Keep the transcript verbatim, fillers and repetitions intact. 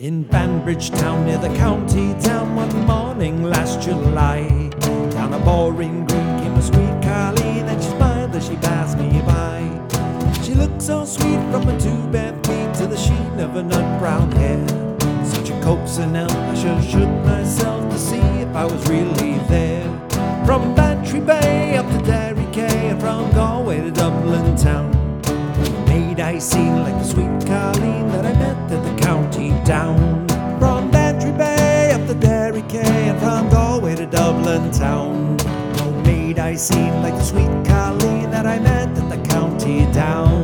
In Banbridge town near the county town, one morning last July, down a boring green came a sweet Colleen, and she smiled as she passed me by. She looked so sweet from her two bare feet to the sheen of her nut brown hair. Such a coaxing elf, I sure shook myself to see if I was really there. From Bantry Bay up to Derry Quay, and from Galway to Dublin town, made I seem like the sweet Colleen that I met at the county down. From Bantry Bay up to Derry Quay, and from Galway to Dublin town, oh, made I seem like the sweet Colleen that I met at the county down.